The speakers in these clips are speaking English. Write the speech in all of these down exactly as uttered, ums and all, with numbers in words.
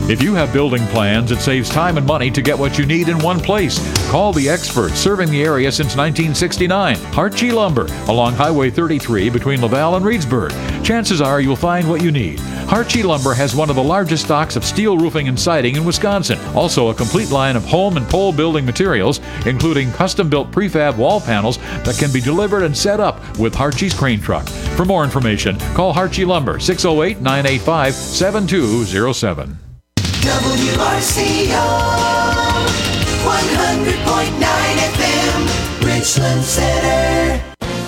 If you have building plans, it saves time and money to get what you need in one place. Call the experts serving the area since nineteen sixty-nine. Hartje Lumber, along Highway thirty-three between Laval and Reedsburg. Chances are you'll find what you need. Hartje Lumber has one of the largest stocks of steel roofing and siding in Wisconsin. Also a complete line of home and pole building materials, including custom-built prefab wall panels that can be delivered and set up with Hartje's crane truck. For more information, call Hartje Lumber, six oh eight, nine eight five, seven two oh seven. W R C O one hundred point nine F M, Richland Center.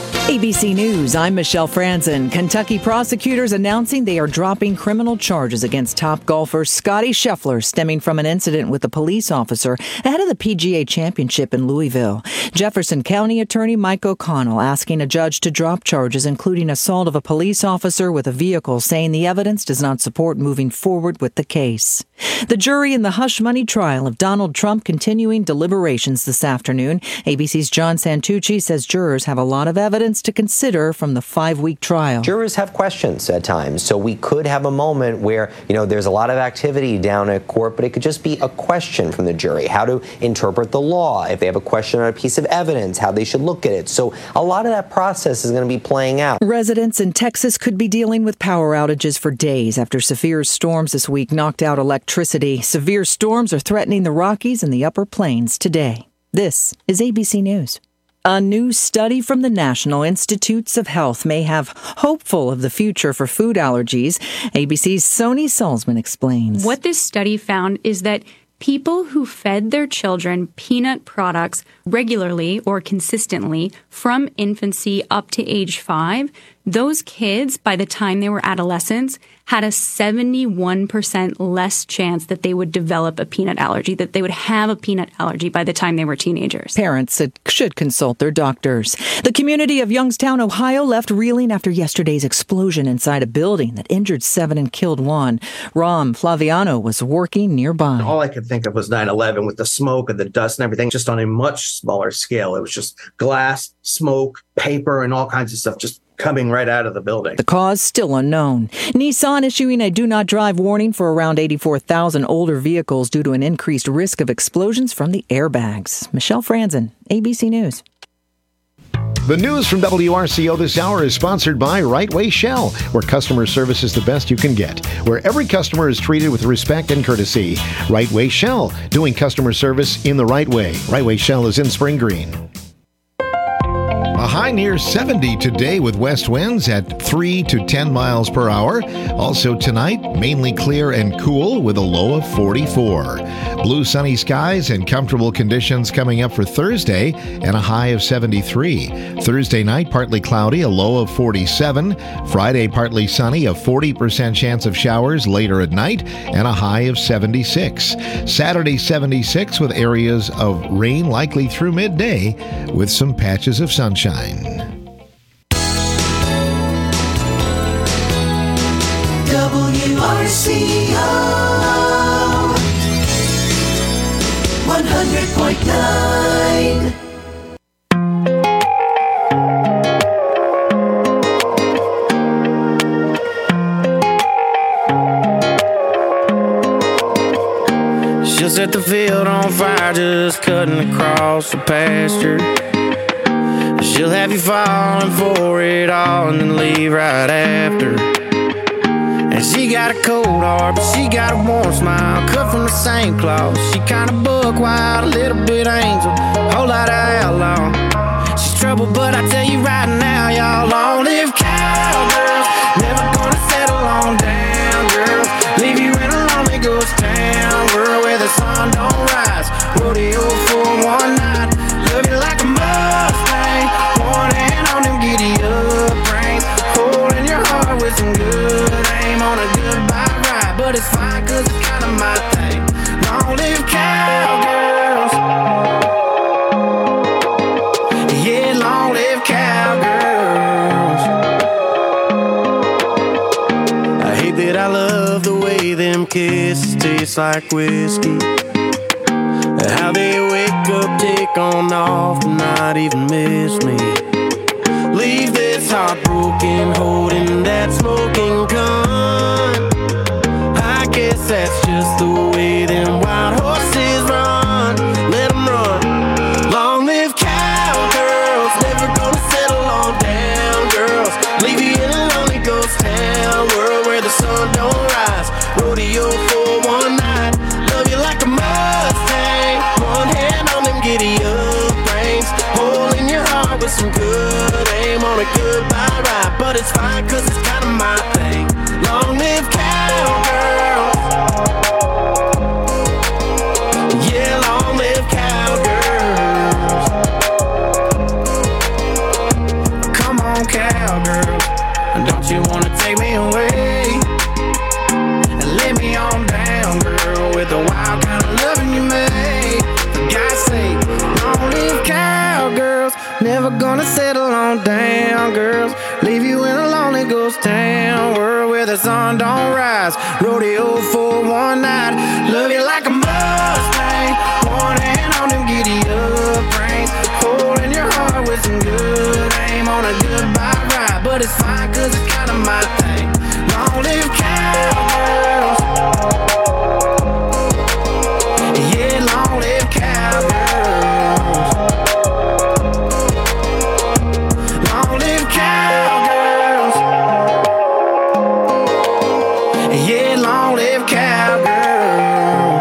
A B C News, I'm Michelle Franzen. Kentucky prosecutors announcing they are dropping criminal charges against top golfer Scottie Scheffler stemming from an incident with a police officer ahead of the P G A Championship in Louisville. Jefferson County Attorney Mike O'Connell asking a judge to drop charges, including assault of a police officer with a vehicle, saying the evidence does not support moving forward with the case. The jury in the hush money trial of Donald Trump continuing deliberations this afternoon. A B C's John Santucci says jurors have a lot of evidence to consider from the five-week trial. Jurors have questions at times, so we could have a moment where, you know, there's a lot of activity down at court, but it could just be a question from the jury, how to interpret the law, if they have a question on a piece of evidence, how they should look at it. So a lot of that process is going to be playing out. Residents in Texas could be dealing with power outages for days after severe storms this week knocked out electricity. Severe storms are threatening the Rockies and the Upper Plains today. This is A B C News. A new study from the National Institutes of Health may have hopeful of the future for food allergies. A B C's Sony Salzman explains. What this study found is that people who fed their children peanut products regularly or consistently from infancy up to age five, those kids, by the time they were adolescents, had a seventy-one percent less chance that they would develop a peanut allergy, that they would have a peanut allergy by the time they were teenagers. Parents should consult their doctors. The community of Youngstown, Ohio, left reeling after yesterday's explosion inside a building that injured seven and killed one. Ram Flaviano was working nearby. All I could think of was nine eleven with the smoke and the dust and everything, just on a much smaller scale. It was just glass, smoke, paper, and all kinds of stuff just coming right out of the building. The cause still unknown. Nissan issuing a do not drive warning for around eighty-four thousand older vehicles due to an increased risk of explosions from the airbags. Michelle Franzen, A B C News. The news from W R C O this hour is sponsored by Right Way Shell, where customer service is the best you can get, where every customer is treated with respect and courtesy. Right Way Shell, doing customer service in the right way. Right Way Shell is in Spring Green. A high near seventy today with west winds at three to ten miles per hour. Also tonight, mainly clear and cool with a low of forty-four. Blue sunny skies and comfortable conditions coming up for Thursday and a high of seventy-three. Thursday night, partly cloudy, a low of forty-seven. Friday, partly sunny, a forty percent chance of showers later at night and a high of seventy-six. Saturday, seventy-six with areas of rain likely through midday with some patches of sunshine. W R C O one hundred point nine. She'll set the field on fire just cutting across the pasture. She'll have you falling for it all and then leave right after. And she got a cold heart, but she got a warm smile, cut from the same cloth. She kinda buck wild, a little bit angel, whole lot of outlaw. She's trouble, but I tell you right now, y'all, long live cowgirls. Never gonna settle on down, girls. Leave you in a lonely ghost town, girl, where the sun don't rise. Rodeo for one night, love you like a Mustang. One hand on them giddy up reins, holding your heart with some good aim on a goodbye ride. But it's fine, cause it's kinda my thing. Long live cowgirls. Yeah, long live cowgirls. I hate that I love the way them kisses taste like whiskey. How they wake up, take on off, and not even miss me. Leave this heart broken, holding that smoking gun. I guess 'cause that's just the way them wild horses run. Let them run. Long live cowgirls, never gonna settle on down girls. Leave you in a lonely ghost town world where the sun don't rise. Rodeo for one night, love you like a Mustang. One hand on them giddy up reins, hole in your heart with some good aim on a goodbye ride. But it's fine 'cause it's kinda my thing. Long live cowgirls. Yeah, long live cowgirls. Come on, cowgirls, don't you wanna take me away and lay me on down, girl, with the wild kind of loving you made? For God's sake, long live cowgirls, never gonna settle on down, girls. Leave you in a lonely ghost town world where the sun don't rise. Rodeo for one night, love you like a Mustang. One hand on them giddy up reins, hole in your heart with some good aim on a goodbye ride. But it's fine 'cause it's kinda my thing. Long live cowgirls. Yeah, long live cowgirls. Long live cowgirls. Yeah, long live cowgirls.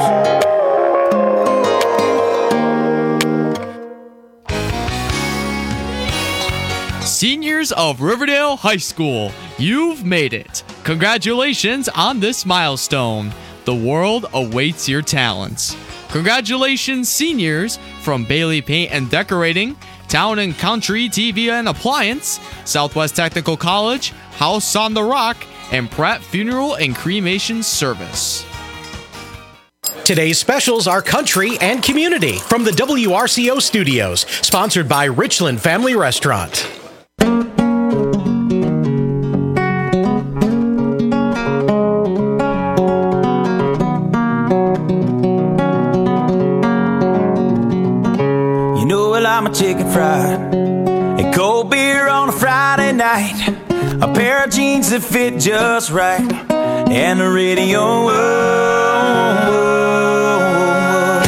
Seniors of Riverdale High School, you've made it. Congratulations on this milestone. The world awaits your talents. Congratulations, seniors from Bailey Paint and Decorating, Town and Country T V and Appliance, Southwest Technical College, House on the Rock, and Pratt Funeral and Cremation Service. Today's specials are country and community from the W R C O studios, sponsored by Richland Family Restaurant. You know I like my chicken fried and cold beer on a Friday night, a pair of jeans that fit just right, and the radio. Whoa, whoa, whoa.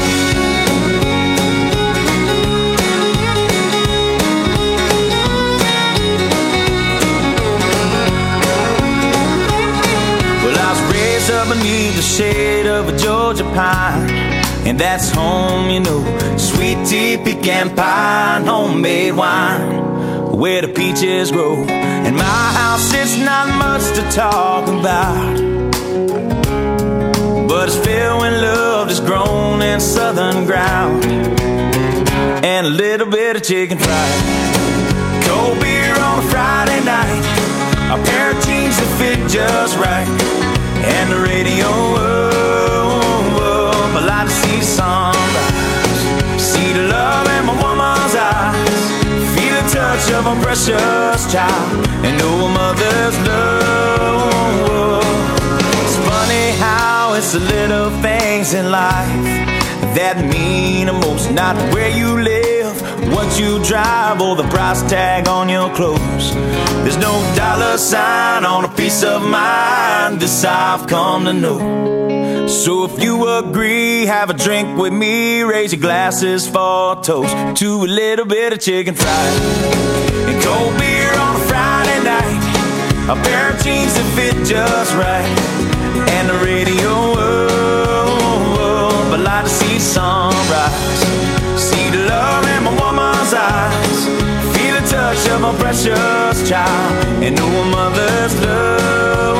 Well, I was raised up beneath the shade of a Georgia pine, and that's home, you know. Sweet tea, pecan pie, and homemade wine, where the peaches grow. In my house, it's not much to talk about, but it's filled with love that's grown in southern ground, and a little bit of chicken fried. Cold beer on a Friday night, a pair of jeans that fit just right, and the radio. Whoa, whoa, I like to see the sunrise, see the love in my woman's eyes, feel the touch of a precious child, and know a mother's love. It's funny how it's the little things in life that mean the most. Not where you live, what you drive, or the price tag on your clothes. There's no dollar sign on a peace of mind, this I've come to know. So if you agree, have a drink with me, raise your glasses for a toast to a little bit of chicken fried and cold beer on a Friday night, a pair of jeans that fit just right, and the radio. Whoa, whoa, but like to see sunrise, see the love in my woman's eyes, feel the touch of a precious child, and know a mother's love.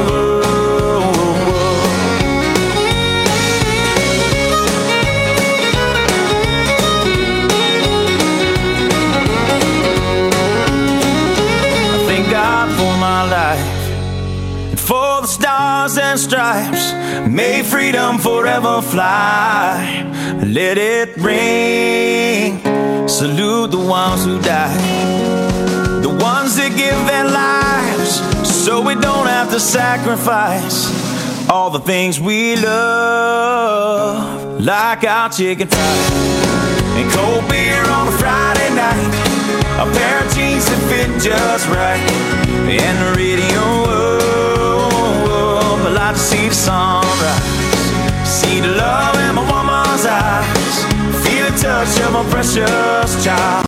For my life and for the stars and stripes, may freedom forever fly. Let it ring, salute the ones who died, the ones that give their lives so we don't have to sacrifice all the things we love, like our chicken fried and cold beer on a Friday night, a pair of jeans that fit just right, and the radio. Oh, oh, oh, but I out to see the sunrise. See the love in my woman's eyes. Feel the touch of my precious child.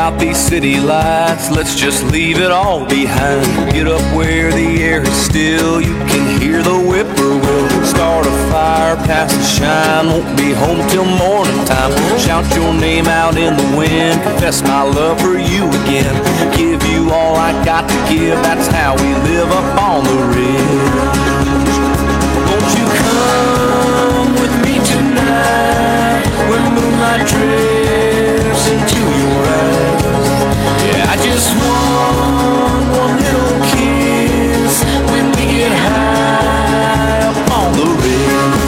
about these city lights, let's just leave it all behind. Get up where the air is still, you can hear the whippoorwill. Start a fire, pass the shine, won't be home till morning time. Shout your name out in the wind, confess my love for you again. Give you all I got to give, that's how we live up on the ridge. Won't you come with me tonight, where moonlight drifts into your eyes? Yeah, I just want one little kiss when we get high up on the ridge.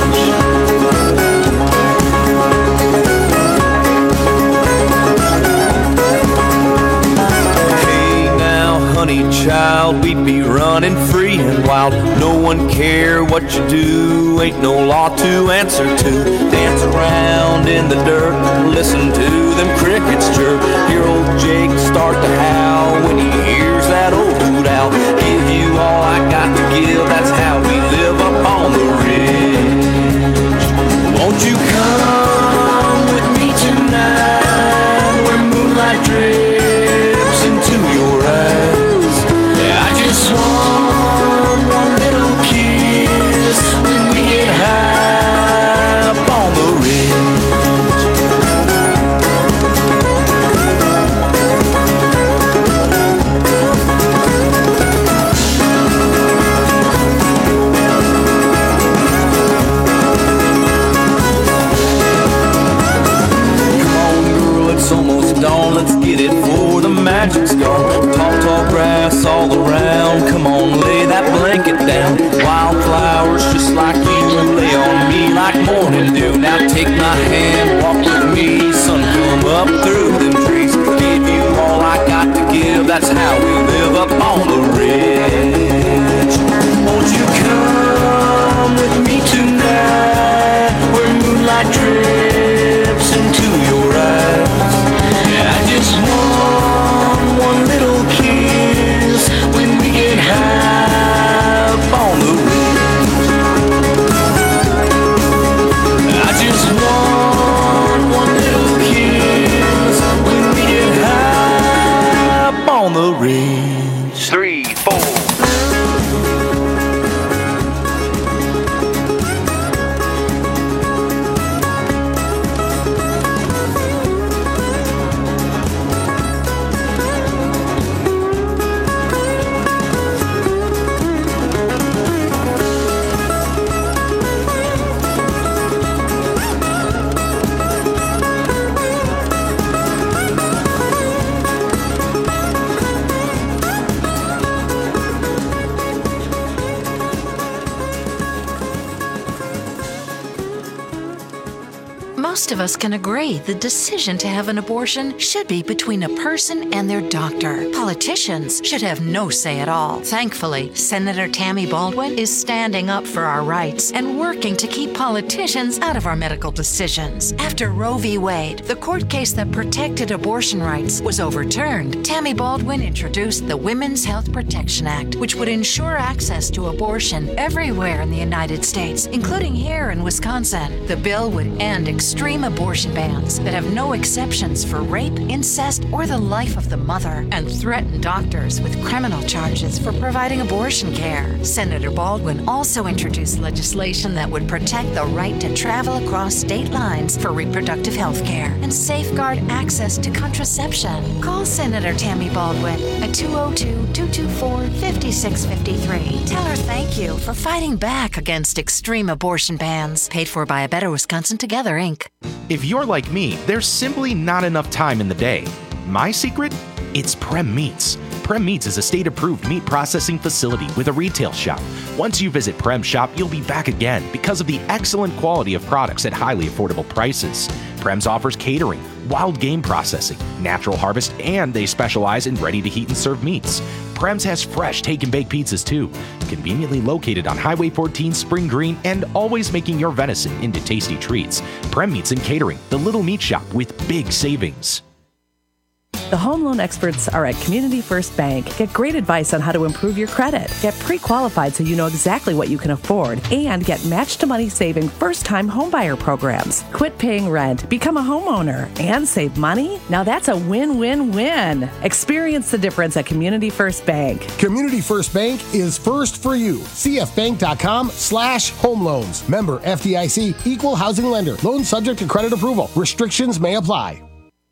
Honey child, we'd be running free and wild. No one care what you do, ain't no law to answer to. Dance around in the dirt, listen to them crickets chirp. Hear old Jake start to howl when he hears that old hoot owl. Give you all I got to give, that's how we live up on the ridge. Won't you come with me tonight, where moonlight drips into your eyes? One, one little kiss when we get high up on the ridge. Come on, girl, it's almost dawn. Let's get it before the magic's gone. Tall, tall grass all around. Come on, lay that blanket down. Wildflowers just like you lay on me like morning dew. Now take my hand, walk with me. Sun come up through them trees. Give you all I got to give. That's how we live up on the ridge. Won't you come with me tonight, where moonlight drips into your eyes? Yeah, I just want one little kiss when we get high up on the ridge. I just want one little kiss when we get high up on the ridge. Three, four. Most of us can agree the decision to have an abortion should be between a person and their doctor. Politicians should have no say at all. Thankfully, Senator Tammy Baldwin is standing up for our rights and working to keep politicians out of our medical decisions. After Roe v. Wade, the court case that protected abortion rights, was overturned, Tammy Baldwin introduced the Women's Health Protection Act, which would ensure access to abortion everywhere in the United States, including here in Wisconsin. The bill would end extreme abortion bans that have no exceptions for rape, incest, or the life of the mother, and threaten doctors with criminal charges for providing abortion care. Senator Baldwin also introduced legislation that would protect the right to travel across state lines for reproductive health care and safeguard access to contraception. Call Senator Tammy Baldwin at two oh two, two two four, five six five three. Tell her thank you for fighting back against extreme abortion bans. Paid for by A Better Wisconsin Together, Incorporated. If you're like me, there's simply not enough time in the day. My secret? It's Prem Meats. Prem Meats is a state-approved meat processing facility with a retail shop. Once you visit Prem Shop, you'll be back again because of the excellent quality of products at highly affordable prices. Prem's offers catering, wild game processing, natural harvest, and they specialize in ready-to-heat and serve meats. Prem's has fresh take-and-bake pizzas too, conveniently located on Highway fourteen Spring Green and always making your venison into tasty treats. Prem Meats and Catering, the little meat shop with big savings. The home loan experts are at Community First Bank. Get great advice on how to improve your credit. Get pre-qualified so you know exactly what you can afford. And get match-to-money saving first-time homebuyer programs. Quit paying rent, become a homeowner, and save money? Now that's a win-win-win. Experience the difference at Community First Bank. Community First Bank is first for you. cfbank.com slash home loans. Member F D I C, equal housing lender. Loan subject to credit approval. Restrictions may apply.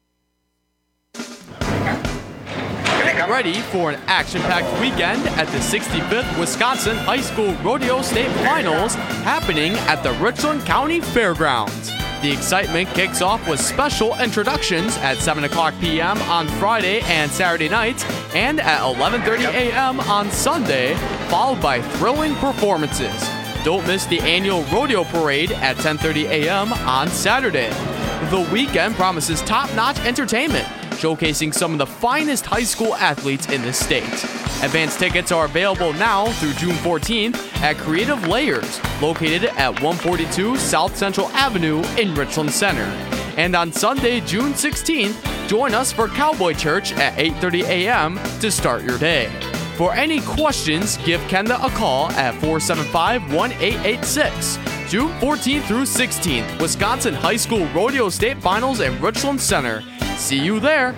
Ready for an action-packed weekend at the sixty-fifth Wisconsin High School Rodeo State Finals happening at the Richland County Fairgrounds. The excitement kicks off with special introductions at seven o'clock p.m. on Friday and Saturday nights and at eleven thirty a.m. on Sunday, followed by thrilling performances. Don't miss the annual rodeo parade at ten thirty a.m. on Saturday. The weekend promises top-notch entertainment, showcasing some of the finest high school athletes in the state. Advance tickets are available now through June fourteenth at Creative Layers, located at one forty-two South Central Avenue in Richland Center. And on Sunday, June sixteenth, join us for Cowboy Church at eight thirty a.m. to start your day. For any questions, give Kenda a call at four seven five, one eight eight six. June fourteenth through sixteenth, Wisconsin High School Rodeo State Finals in Richland Center. See you there.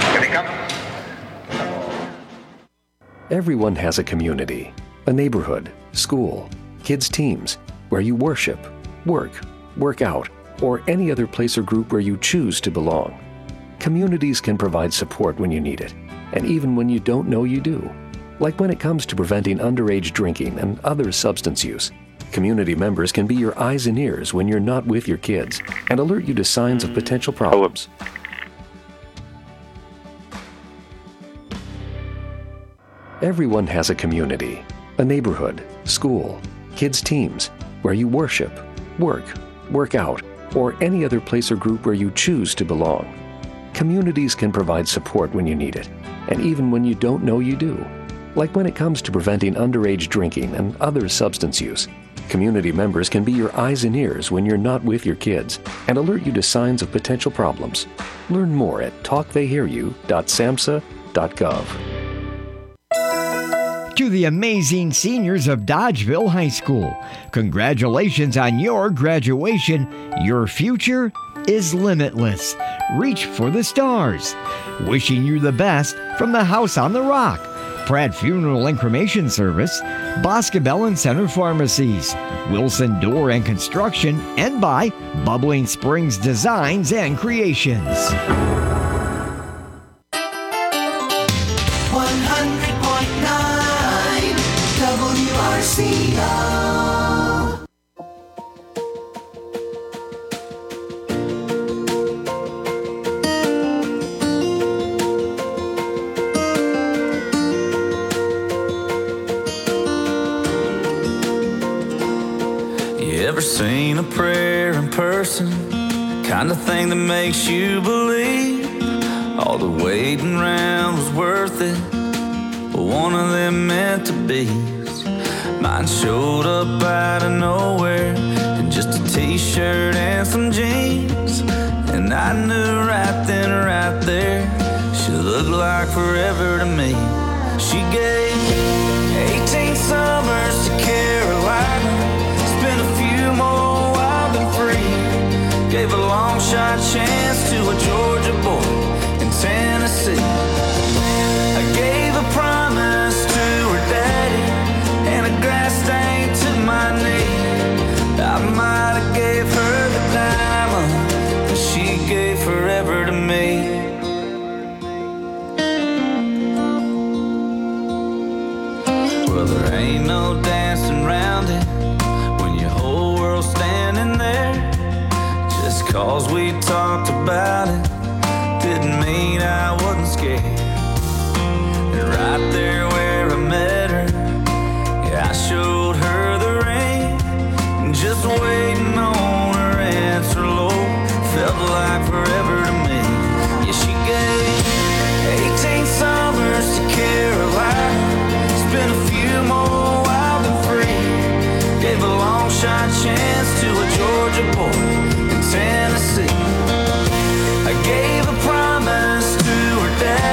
Everyone has a community, a neighborhood, school, kids' teams, where you worship, work, work out, or any other place or group where you choose to belong. Communities can provide support when you need it, and even when you don't know you do. Like when it comes to preventing underage drinking and other substance use. Community members can be your eyes and ears when you're not with your kids and alert you to signs of potential problems. Everyone has a community, a neighborhood, school, kids' teams, where you worship, work, work out, or any other place or group where you choose to belong. Communities can provide support when you need it, and even when you don't know you do. Like when it comes to preventing underage drinking and other substance use. Community members can be your eyes and ears when you're not with your kids and alert you to signs of potential problems. Learn more at talk they hear you dot samhsa dot gov. To the amazing seniors of Dodgeville High School, congratulations on your graduation. Your future is limitless. Reach for the stars. Wishing you the best from the House on the Rock, Pratt Funeral and Cremation Service, Boscobel and Center Pharmacies, Wilson Door and Construction, and by Bubbling Springs Designs and Creations. one hundred point nine W R C O. Ever seen a prayer in person? Kind of thing that makes you believe all the waiting around was worth it. But one of them meant to be. Mine showed up out of nowhere in just a t-shirt and some jeans. And I knew right then, right there, she looked like forever to me. She gave eighteen summers to Carolina, spent a few more wild and free. Gave a long shot chance to a Georgia boy in Tennessee. I gave a promise to her daddy and a grass stain to my knee. I might have gave her the diamond, but she gave forever to me. Well, there ain't no dancing around it when your whole world's standing there. Just cause we talked about it didn't mean I wasn't scared. And right there where I met her, yeah, I showed her the ring. And just waiting on her answer, Lord, felt like forever to me. Yeah, she gave eighteen summers to Carolina, spent a few more wild and free. Gave a long shot chance to a Georgia boy in Tennessee. I gave a promise to her dad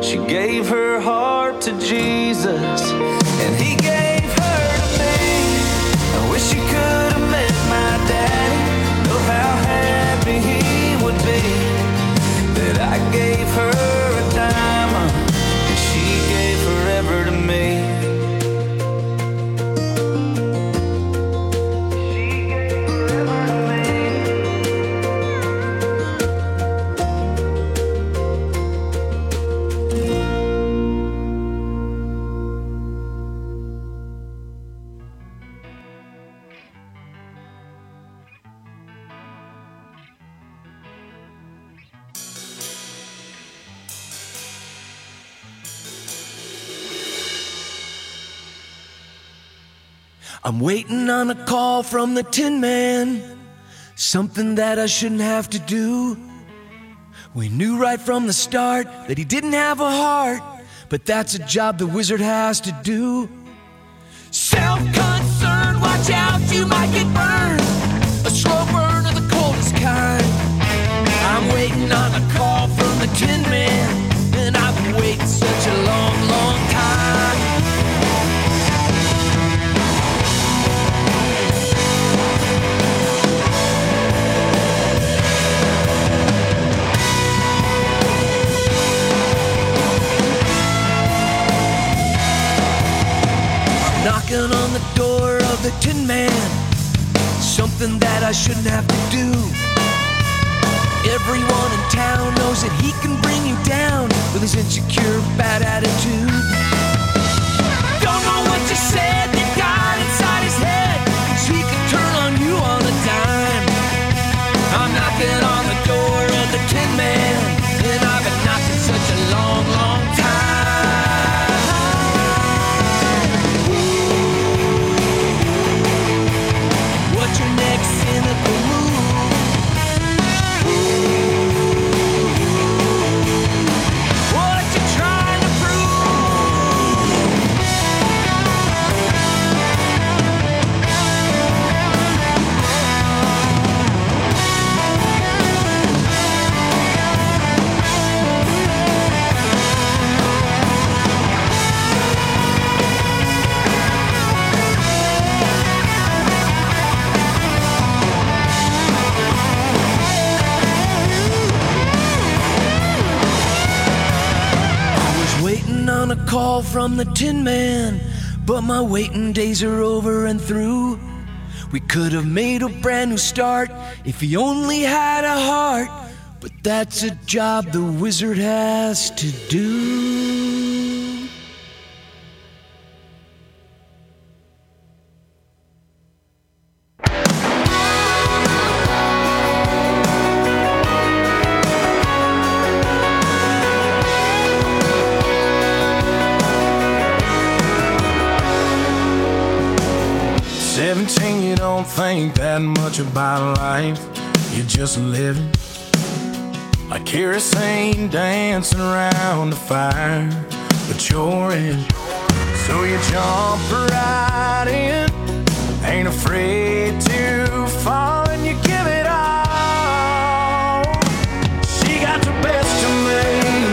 She gave her heart to Jesus, and he gave her to me. I wish you could have met my daddy. Know how happy he would be that I gave her a diamond and she gave forever to me. I'm waiting on a call from the Tin Man, something that I shouldn't have to do. We knew right from the start that he didn't have a heart, but that's a job the wizard has to do. Self-concerned, watch out, you might get burned. A slow burn of the coldest kind. I'm waiting on a call from the Tin Man, and I've been waiting such a long, long time. Knocking on the door of the Tin Man, something that I shouldn't have to do. Everyone in town knows that he can bring you down with his insecure, bad attitude. Don't know what you said that got inside his head, so he can turn on you on a dime. I'm knocking on the door of the Tin Man, and I've been knocking such a long, long time. What's your next cynical move? What you trying to on a call from the Tin Man, but my waiting days are over and through. We could have made a brand new start if he only had a heart, but that's a job the wizard has to do. seventeen, you don't think that much about life. You're just living like kerosene dancing around the fire, but you're in. So you jump right in, ain't afraid to fall, and you give it all. She got the best of me.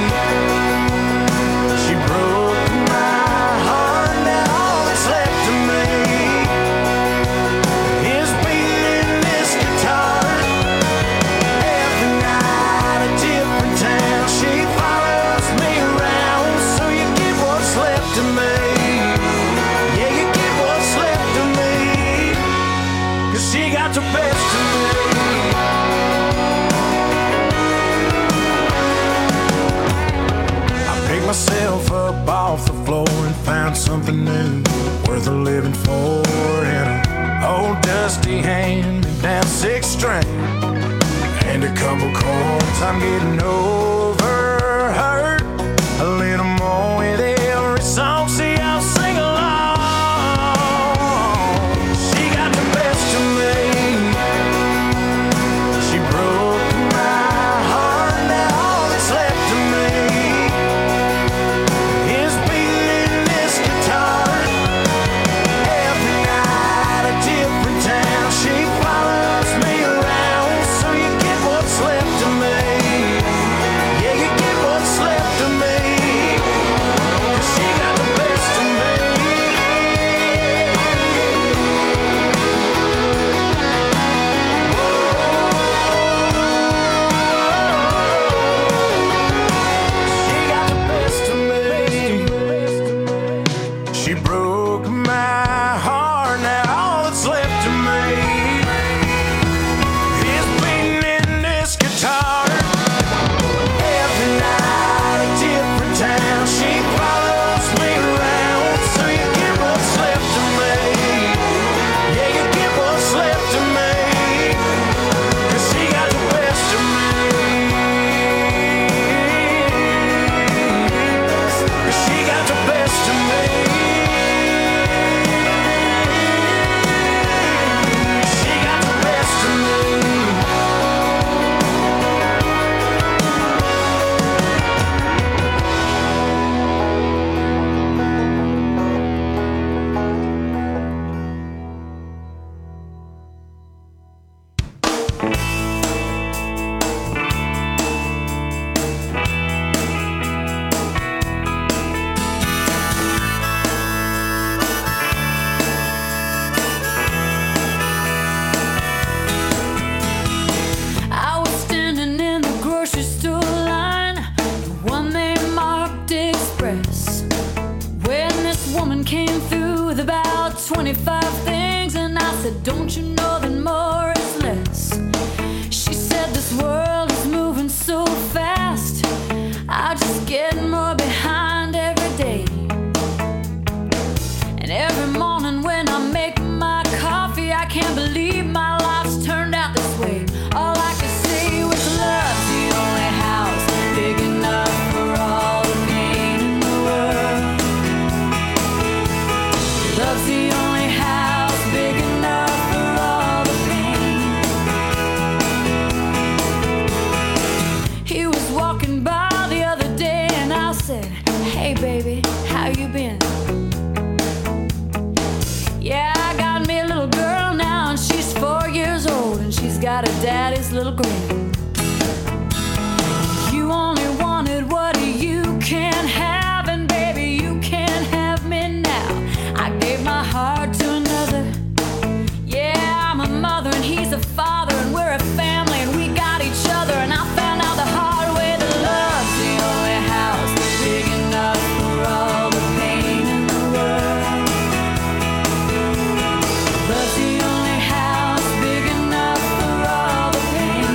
She broke my heart, now all that's left of me is beating this guitar. Every night a different town, she follows me around. So you get what's left of me. Yeah, you get what's left of me, 'cause she got the best of me. I picked myself up off the floor and found something new worth a living for. And an old dusty hand-me-down six string and a couple chords. I'm getting over hurt a little more with every song. See, I'll sing along. She got the best of me. She broke my heart, now all that's left of me is beating this guitar. Every night a different town, she follows me around. So you get what's left of me. Yeah, you get what's left. woman came through with about twenty-five things, and I said, don't you know that more is less? She said, this world is moving so fast, I just get more behind every day. And every morning when I make my coffee, I can't believe my life's turned out this way. All I could say was love's the only house big enough for all the pain in the world. Love's the only house big enough for all the pain. He was walking by the other day and I said, hey baby, how you been? Yeah, I got me a little girl now and she's four years old and she's got a daddy's little grin. You only wanted what you can't have, and baby, you can't have me now. I gave my heart to another. Yeah, I'm a mother and he's a father, and we're a family and we got each other. And I found out the hard way that love's the only house big enough for all the pain in the world. Love's the only house big enough for all the pain.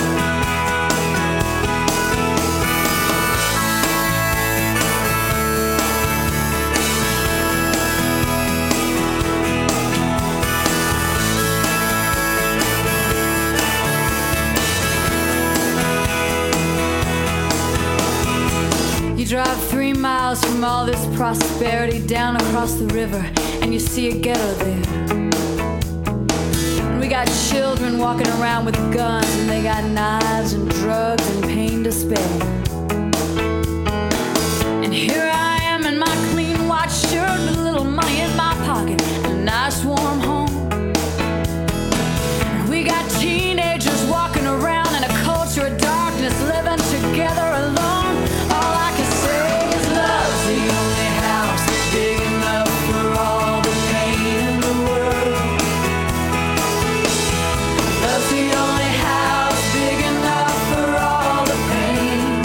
You drive three miles from all this prosperity down across the river, and you see a ghetto there. And we got children walking around with guns, and they got knives and drugs and pain to spare. And here I am in my clean white shirt with a little money in my pocket and a nice warm home. And we got teenagers walking around in a culture of darkness, living together alone. All I can say is love's the only house big enough for all the pain in the world. Love's the only house big enough for all the pain.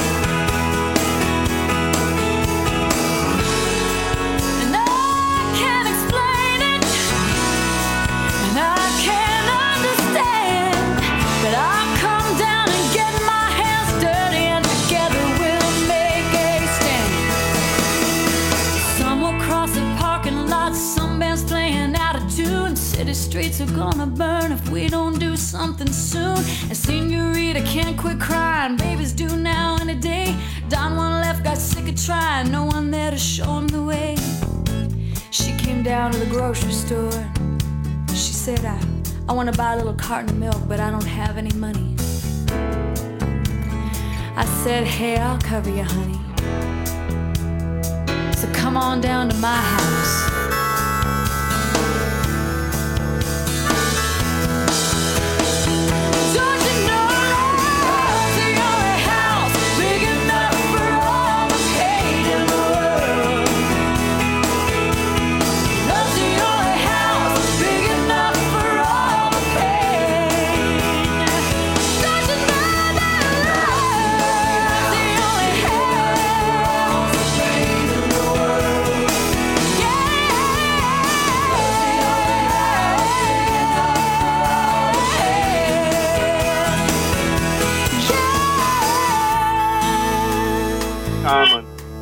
And I can't explain it, and I can't understand, but I'll come down and get my hands dirty, and together we'll make a stand. Some will cross the parking lot, some bands playing out of tune. City streets are gonna burn if we don't do something soon. And Senorita can't quit crying, babies do now and a day. Don one left, got sick of trying, no one there to show him the way. She came down to the grocery store. She said, I, I want to buy a little carton of milk, but I don't have any money. I said, hey, I'll cover you, honey. So come on down to my house. Don't you know love's the only house big enough for all the pain in the world? Love's the only house big enough for all the pain. Don't you know that love's the only house big in the world? Common.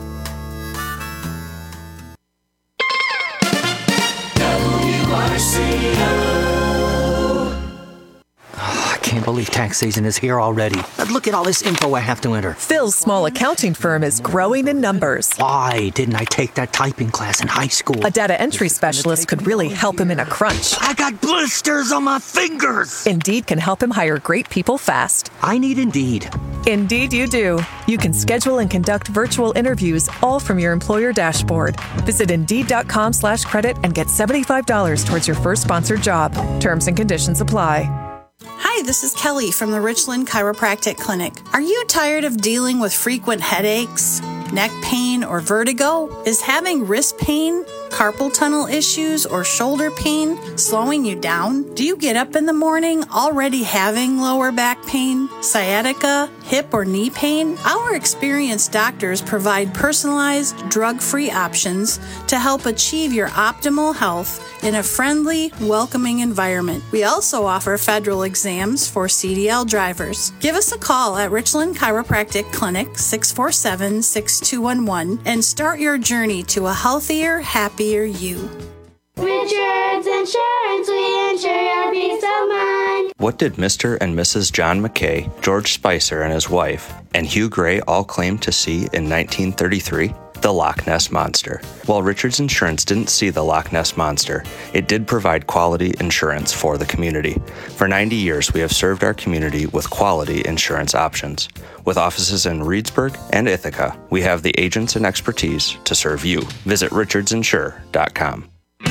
I can't believe tax season is here already. Look at all this info I have to enter. Phil's small accounting firm is growing in numbers. Why didn't I take that typing class in high school? A data entry specialist could really help him in a crunch. I got blisters on my fingers. Indeed can help him hire great people fast. I need Indeed. Indeed you do. You can schedule and conduct virtual interviews all from your employer dashboard. Visit Indeed.com slash credit and get seventy-five dollars towards your first sponsored job. Terms and conditions apply. Hi, this is Kelly from the Richland Chiropractic Clinic. Are you tired of dealing with frequent headaches, neck pain, or vertigo? Is having wrist pain carpal tunnel issues or shoulder pain slowing you down? Do you get up in the morning already having lower back pain, sciatica, hip or knee pain? Our experienced doctors provide personalized, drug-free options to help achieve your optimal health in a friendly, welcoming environment. We also offer federal exams for C D L drivers. Give us a call at Richland Chiropractic Clinic, six four seven, six two one one, and start your journey to a healthier, happier you. Richards Insurance, we insure your peace of mind. What did Mister and Missus John McKay, George Spicer and his wife, and Hugh Gray all claim to see in nineteen thirty-three? The Loch Ness Monster. While Richards Insurance didn't see the Loch Ness Monster, it did provide quality insurance for the community. For ninety years, we have served our community with quality insurance options. With offices in Reedsburg and Ithaca, we have the agents and expertise to serve you. Visit richards insure dot com.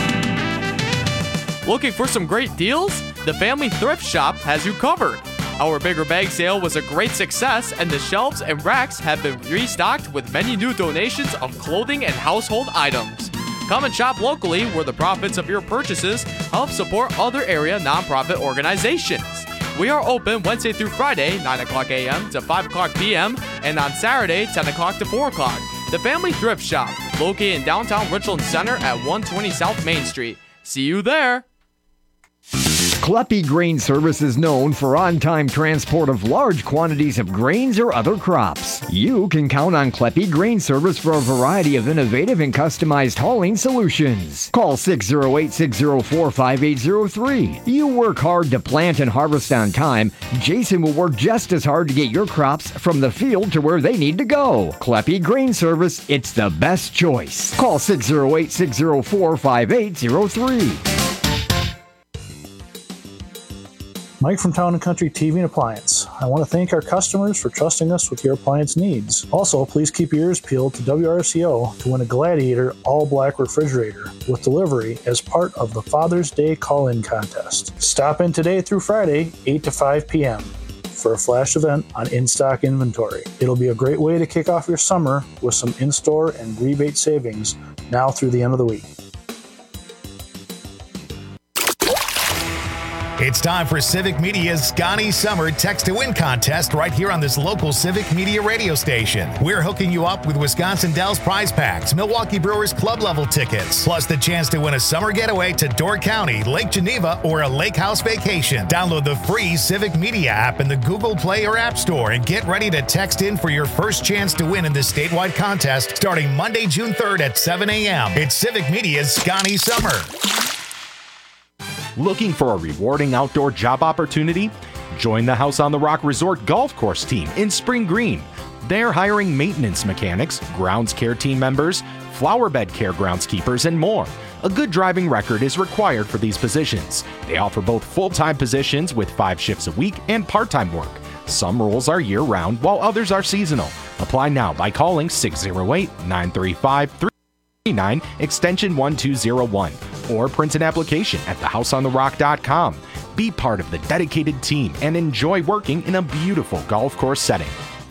Looking for some great deals? The Family Thrift Shop has you covered. Our bigger bag sale was a great success, and the shelves and racks have been restocked with many new donations of clothing and household items. Come and shop locally, where the profits of your purchases help support other area nonprofit organizations. We are open Wednesday through Friday, nine o'clock a.m. to five o'clock p.m., and on Saturday, ten o'clock to four o'clock. The Family Thrift Shop, located in downtown Richland Center at one twenty South Main Street. See you there! Kleppe Grain Service is known for on-time transport of large quantities of grains or other crops. You can count on Kleppe Grain Service for a variety of innovative and customized hauling solutions. Call six oh eight, six oh four, five eight oh three. You work hard to plant and harvest on time. Jason will work just as hard to get your crops from the field to where they need to go. Kleppe Grain Service, it's the best choice. Call six oh eight, six oh four, five eight oh three. Mike from Town and Country T V and Appliance. I want to thank our customers for trusting us with your appliance needs. Also, please keep your ears peeled to W R C O to win a Gladiator all-black refrigerator with delivery as part of the Father's Day call-in contest. Stop in today through Friday, eight to five p.m. for a flash event on in-stock inventory. It'll be a great way to kick off your summer with some in-store and rebate savings now through the end of the week. It's time for Civic Media's Scotty Summer Text to Win contest right here on this local Civic Media radio station. We're hooking you up with Wisconsin Dells prize packs, Milwaukee Brewers club level tickets, plus the chance to win a summer getaway to Door County, Lake Geneva, or a lake house vacation. Download the free Civic Media app in the Google Play or App Store and get ready to text in for your first chance to win in this statewide contest starting Monday, June third at seven a.m. It's Civic Media's Scotty Summer. Looking for a rewarding outdoor job opportunity? Join the House on the Rock Resort Golf Course team in Spring Green. They're hiring maintenance mechanics, grounds care team members, flower bed care groundskeepers, and more. A good driving record is required for these positions. They offer both full-time positions with five shifts a week and part-time work. Some roles are year-round, while others are seasonal. Apply now by calling six oh eight, nine three five, three nine extension one two oh one or print an application at the house on the rock dot com. Be part of the dedicated team and enjoy working in a beautiful golf course setting.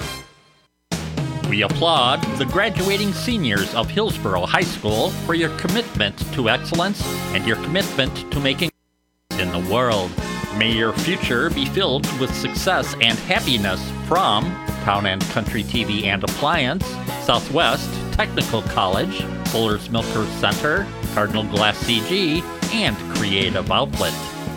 We applaud the graduating seniors of Hillsborough High School for your commitment to excellence and your commitment to making in the world. May your future be filled with success and happiness from Town and Country T V and Appliance, Southwest Technical College, Fuller's Milker Center, Cardinal Glass C G, and Creative Outlet.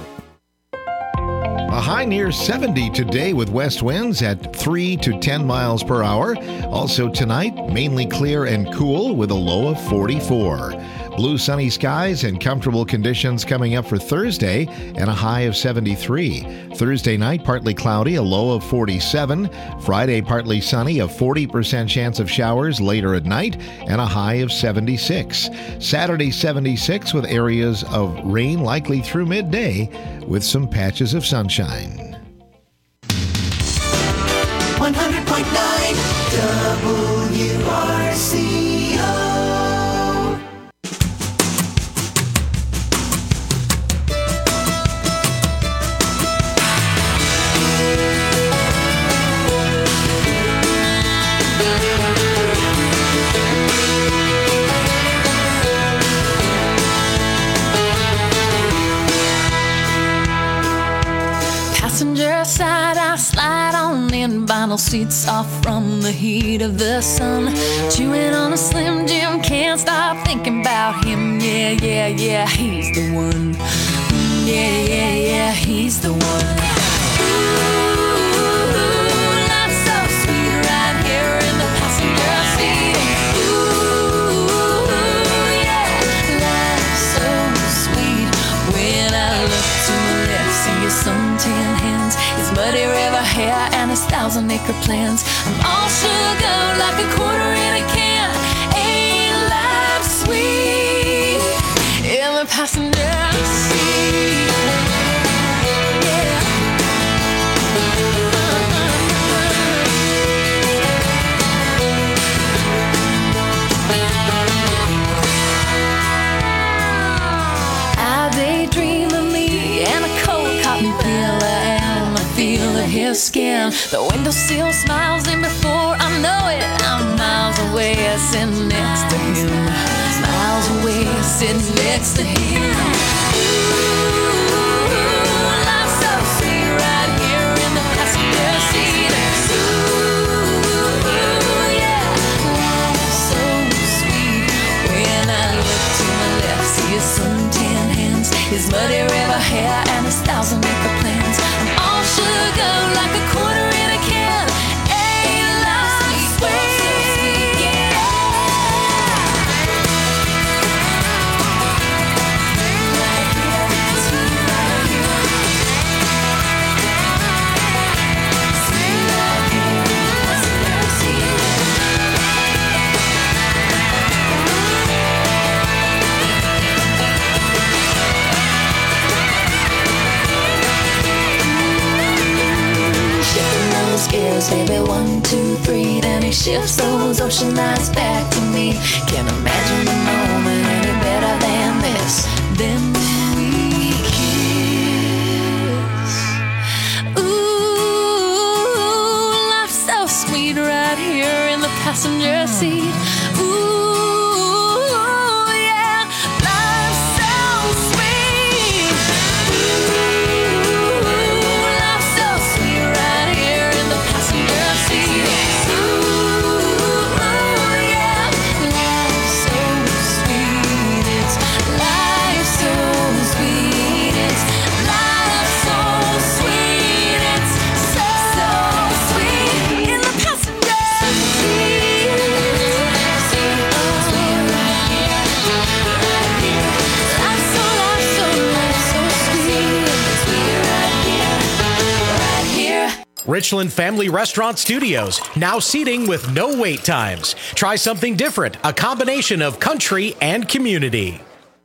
A high near seventy today with west winds at three to ten miles per hour. Also tonight, mainly clear and cool with a low of forty-four. Blue sunny skies and comfortable conditions coming up for Thursday and a high of seventy-three. Thursday night, partly cloudy, a low of forty-seven. Friday, partly sunny, a forty percent chance of showers later at night and a high of seventy-six. Saturday, seventy-six with areas of rain likely through midday with some patches of sunshine. one hundred point nine W R C O. them vinyl seats off from the heat of the sun. Chewing on a Slim Jim, can't stop thinking about him. Yeah, yeah, yeah, he's the one. Mm, yeah, yeah, yeah, he's the one. Suntan hands, his muddy river hair, and his thousand acre plans. I'm all sugar like a quarter in a can. Ain't life sweet in the passenger seat? I daydream of me and a cold cotton peeler and the feel of his skin. The windowsill smiles, and before I know it, I'm miles away, sitting next to him. Miles away, sitting next to him. Ooh, life's so sweet right here in the passenger seat. Ooh, yeah, life's so sweet. When I look to my left, see his suntan hands, his muddy river hair, and his thousand acre plans. I'm all sugar like a quarter in a can. Ain't life sweet? Yeah. Right here, sweet right here. Sweet right here, passenger seat. Shifting those gears, baby, one, two, three. Then he shifts those ocean eyes back to me. Can't imagine a moment any better than this. Then we kiss. Ooh, life's so sweet right here in the passenger seat. Ooh, yeah, life's so sweet. Ooh, life's so sweet right here in the passenger seat. Ooh, yeah, life's so sweet. It's life so sweet. It's life so sweet. It's so, so sweet in the passenger seat. Sweet right here, right here. Life so, life so, life so sweet. Sweet right here, right here. Richland Family Restaurant Studios, now seating with no wait times. Try something different, a combination of country and community.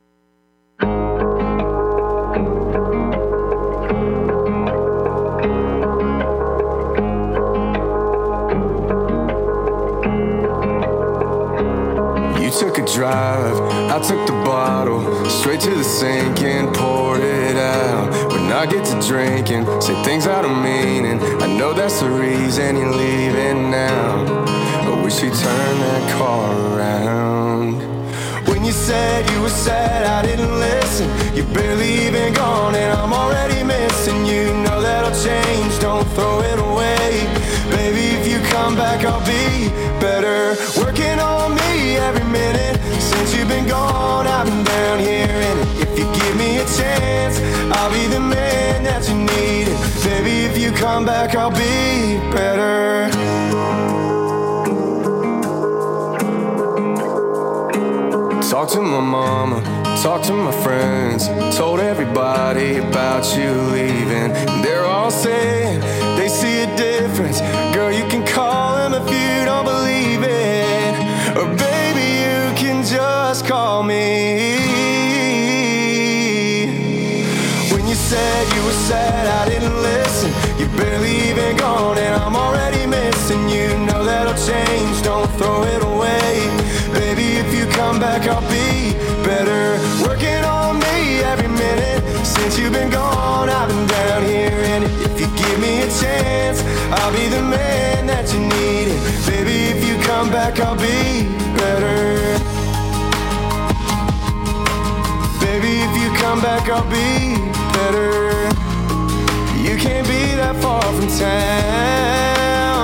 You took a drive, I took the bottle, straight to the sink and poured it out. When I get to drinking, say things out of meaning. I know that's the reason you're leaving now. I wish you'd turn that car around. When you said you were sad, I didn't listen. You're barely even gone and I'm already missing you. Know that'll change, don't throw it away. Baby, if you come back, I'll be better. Working on me every minute. Since you've been gone, I've been down here in it. If you give me a chance, I'll be the man that you need. Baby, if you come back, I'll be better. Talk to my mama, talk to my friends. Told everybody about you leaving. And they're all saying they see a difference. Girl, you can call them if you don't believe it. Or baby, you can just call me. When you said you were sad, I didn't listen. You're barely even gone and I'm already missing you. Know that'll change, don't throw it away. Baby, if you come back, I'll be better. Working on me every minute. Since you've been gone, I've been down here. And if you give me a chance, I'll be the man that you need. Baby, if you come back, I'll be better. Baby, if you come back, I'll be better. You can't be that far from town.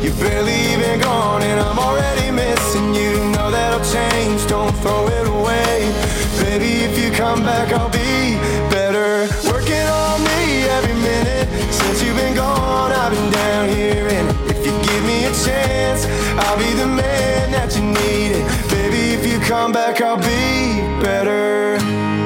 You've barely even gone and I'm already missing you. Know that I'll change, don't throw it away. Baby, if you come back, I'll be better. Working on me every minute. Since you've been gone, I've been down here. And if you give me a chance, I'll be the man that you needed. Baby, if you come back, I'll be better.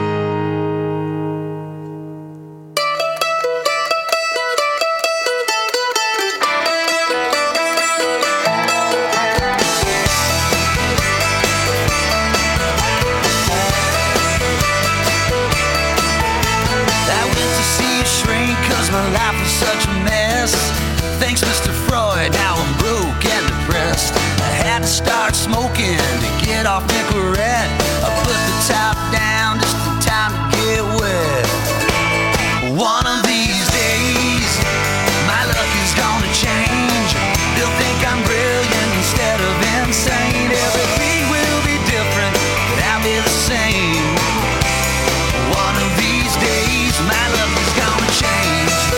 My life was such a mess. Thanks, Mister Freud, now I'm broke and depressed. I had to start smoking to get off Nicorette. I put the top down just in time to get wet. One of these days, my luck is gonna change. They'll think I'm brilliant instead of insane. Everything will be different, but I'll be the same. One of these days, my luck is gonna change.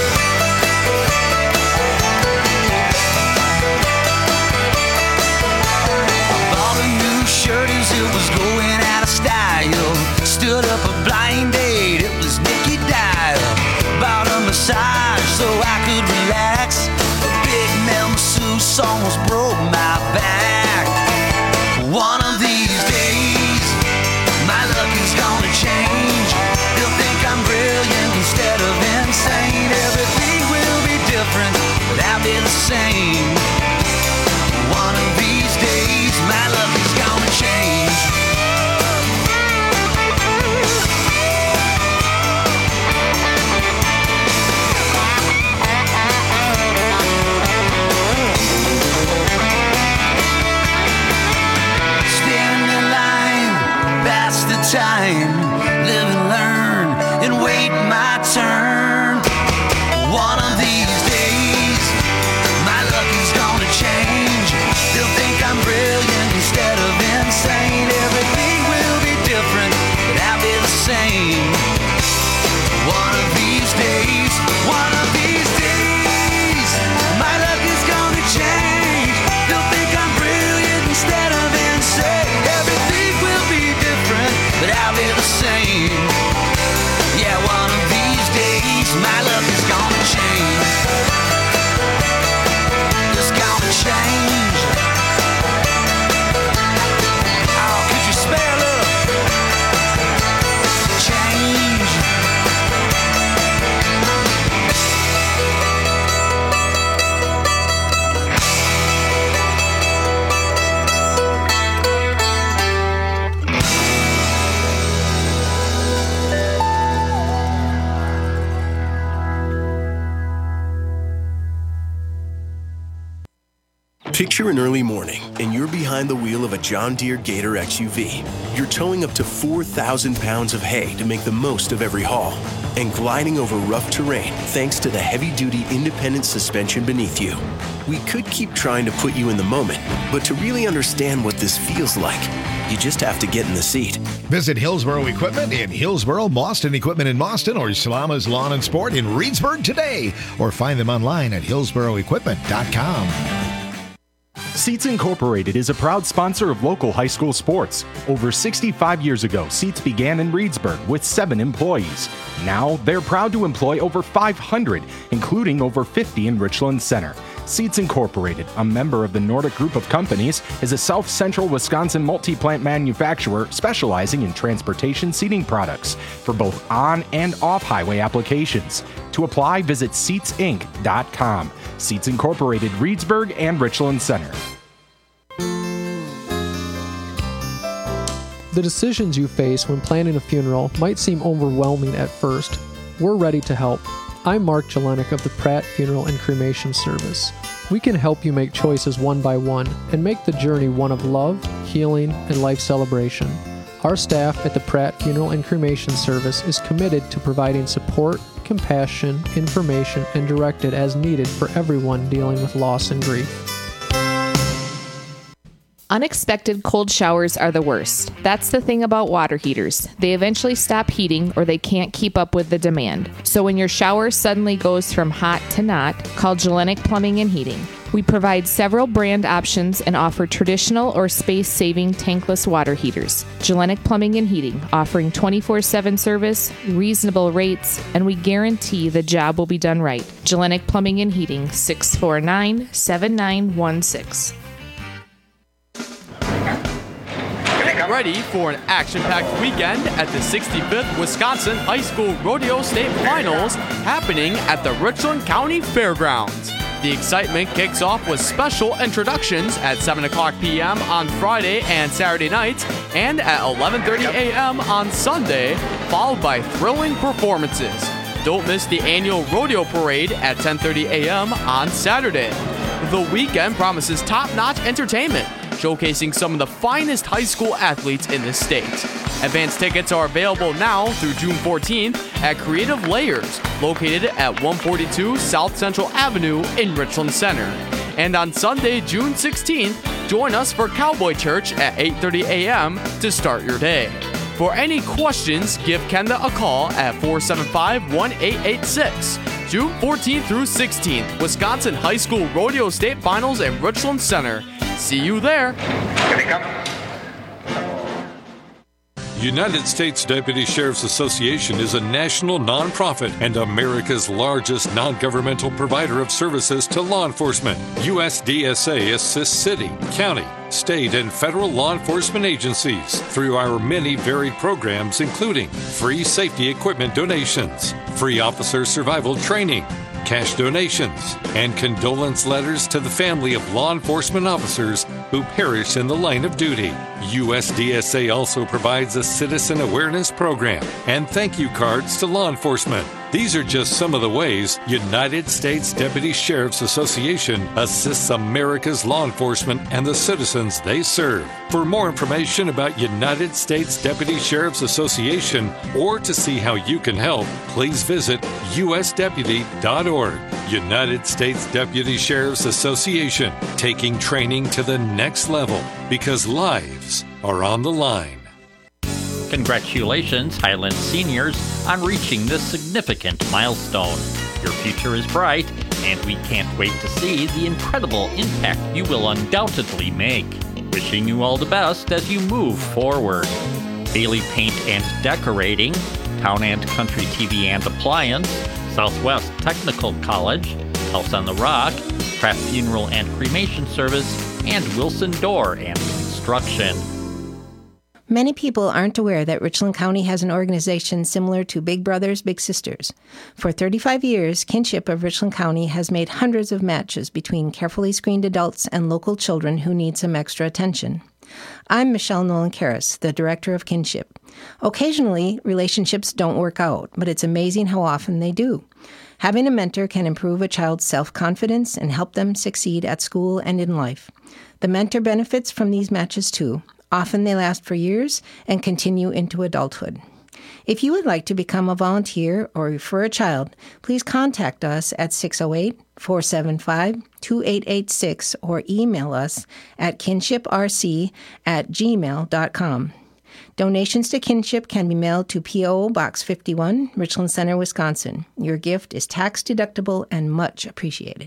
Shirt as it was going out of style. Stood up a blind date, it was Nikki Dial. Bought a massage so I could relax. A big male masseuse almost broke my back. One of these days, my luck is gonna change. They'll think I'm brilliant instead of insane. Everything will be different, but I'll be the same. One of these days, my luck is gonna change. Stand in line, pass the time, live and learn, and wait my turn. One of these days, my luck is gonna change. They'll think I'm brilliant instead of insane. Everything will be different, but I'll be the same. One of these days, one of these days, my luck is gonna change. They'll think I'm brilliant instead of insane. Everything will be different, but I'll be the same. Yeah, one of these days, my luck is gonna change. It's gonna change. Oh, could you spare a little change? Picture an early morning, and you're behind the wheel of a John Deere Gator X U V. You're towing up to four thousand pounds of hay to make the most of every haul, and gliding over rough terrain thanks to the heavy-duty independent suspension beneath you. We could keep trying to put you in the moment, but to really understand what this feels like, you just have to get in the seat. Visit Hillsboro Equipment in Hillsboro, Boston Equipment in Boston, or Salama's Lawn and Sport in Reedsburg today, or find them online at hillsboro equipment dot com. Seats Incorporated is a proud sponsor of local high school sports. Over sixty-five years ago, Seats began in Reedsburg with seven employees. Now, they're proud to employ over five hundred, including over fifty in Richland Center. Seats Incorporated, a member of the Nordic Group of Companies, is a South Central Wisconsin multi-plant manufacturer specializing in transportation seating products for both on- and off-highway applications. To apply, visit seats inc dot com. Seats Incorporated, Reedsburg and Richland Center. The decisions you face when planning a funeral might seem overwhelming at first. We're ready to help. I'm Mark Jelenik of the Pratt Funeral and Cremation Service. We can help you make choices one by one and make the journey one of love, healing, and life celebration. Our staff at the Pratt Funeral and Cremation Service is committed to providing support, compassion, information, and directed as needed for everyone dealing with loss and grief. Unexpected cold showers are the worst. That's the thing about water heaters. They eventually stop heating or they can't keep up with the demand. So when your shower suddenly goes from hot to not, call Jelenik Plumbing and Heating. We provide several brand options and offer traditional or space-saving tankless water heaters. Gellenic Plumbing and Heating, offering twenty-four seven service, reasonable rates, and we guarantee the job will be done right. Gellenic Plumbing and Heating, six four nine, seven nine one six. Get ready for an action-packed weekend at the sixty-fifth Wisconsin High School Rodeo State Finals happening at the Richland County Fairgrounds. The excitement kicks off with special introductions at seven o'clock p.m. on Friday and Saturday nights and at eleven thirty a.m. on Sunday, followed by thrilling performances. Don't miss the annual rodeo parade at ten thirty a.m. on Saturday. The weekend promises top-notch entertainment, showcasing some of the finest high school athletes in the state. Advance tickets are available now through June fourteenth at Creative Layers, located at one forty-two South Central Avenue in Richland Center. And on Sunday, June sixteenth, join us for Cowboy Church at eight thirty a.m. to start your day. For any questions, give Kenda a call at four seven five, one eight eight six. June fourteenth through sixteenth, Wisconsin High School Rodeo State Finals in Richland Center. See you there. United States Deputy Sheriff's Association is a national nonprofit and America's largest non-governmental provider of services to law enforcement. U S D S A assists city, county, state, and federal law enforcement agencies through our many varied programs, including free safety equipment donations, free officer survival training, cash donations, and condolence letters to the family of law enforcement officers who perish in the line of duty. U S D S A also provides a citizen awareness program and thank you cards to law enforcement. These are just some of the ways United States Deputy Sheriff's Association assists America's law enforcement and the citizens they serve. For more information about United States Deputy Sheriff's Association or to see how you can help, please visit U S deputy dot org. United States Deputy Sheriff's Association, taking training to the next level because lives are on the line. Congratulations, Highland seniors, on reaching this significant milestone. Your future is bright, and we can't wait to see the incredible impact you will undoubtedly make. Wishing you all the best as you move forward. Bailey Paint and Decorating, Town and Country T V and Appliance, Southwest Technical College, House on the Rock, Craft Funeral and Cremation Service, and Wilson Door and Construction. Many people aren't aware that Richland County has an organization similar to Big Brothers Big Sisters. For thirty-five years, Kinship of Richland County has made hundreds of matches between carefully screened adults and local children who need some extra attention. I'm Michelle Nolan-Karras, the director of Kinship. Occasionally, relationships don't work out, but it's amazing how often they do. Having a mentor can improve a child's self-confidence and help them succeed at school and in life. The mentor benefits from these matches too. Often they last for years and continue into adulthood. If you would like to become a volunteer or refer a child, please contact us at six oh eight, four seven five, two eight eight six or email us at kinshiprc at gmail dot com. Donations to Kinship can be mailed to P O. Box fifty-one, Richland Center, Wisconsin. Your gift is tax-deductible and much appreciated.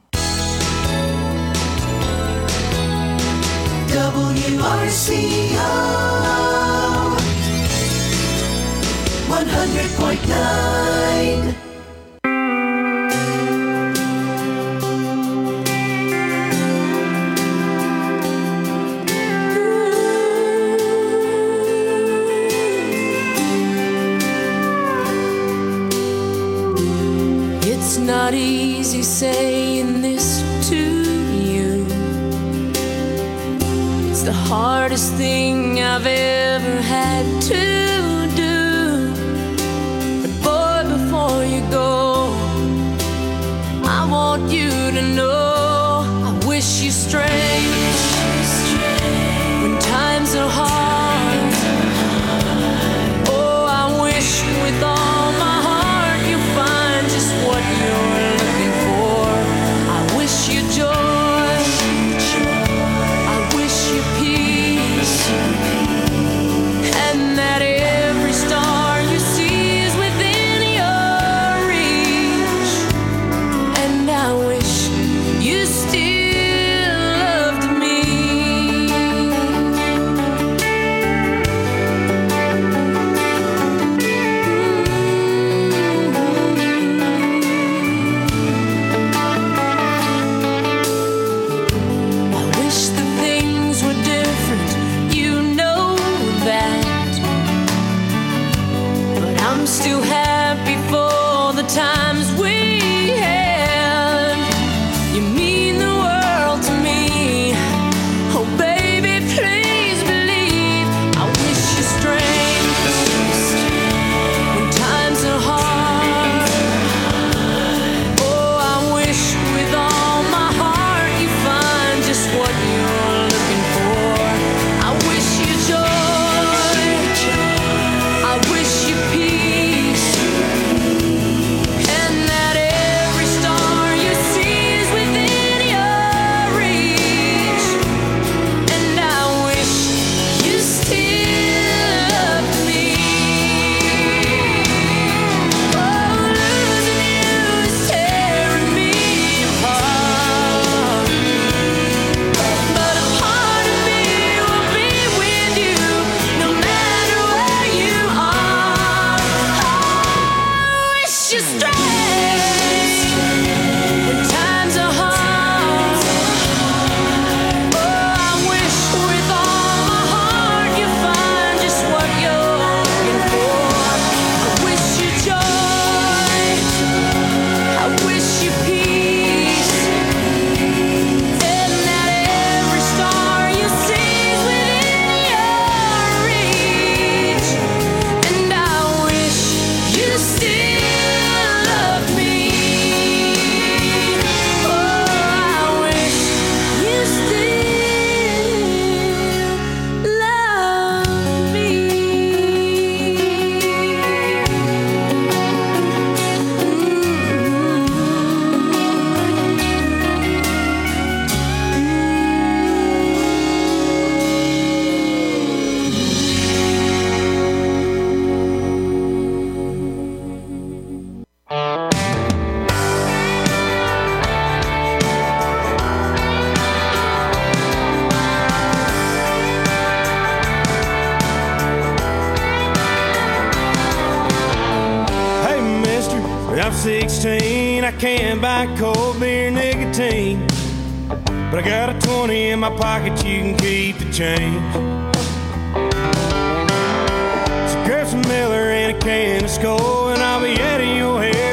W R C O one hundred point nine. It's not easy saying this to you. It's the hardest thing I've ever had to do. But boy, before you go, I want you to know I wish you strength when times are hard. Oh, I wish with all my heart you find just what you're looking for. I wish you joy, I wish you peace, and that every star you see is within your reach. And I wish you still sixteen, I can't buy cold beer nicotine, but I got a twenty in my pocket, you can keep the change. So grab some Miller and a can of Skol, and I'll be out of your hair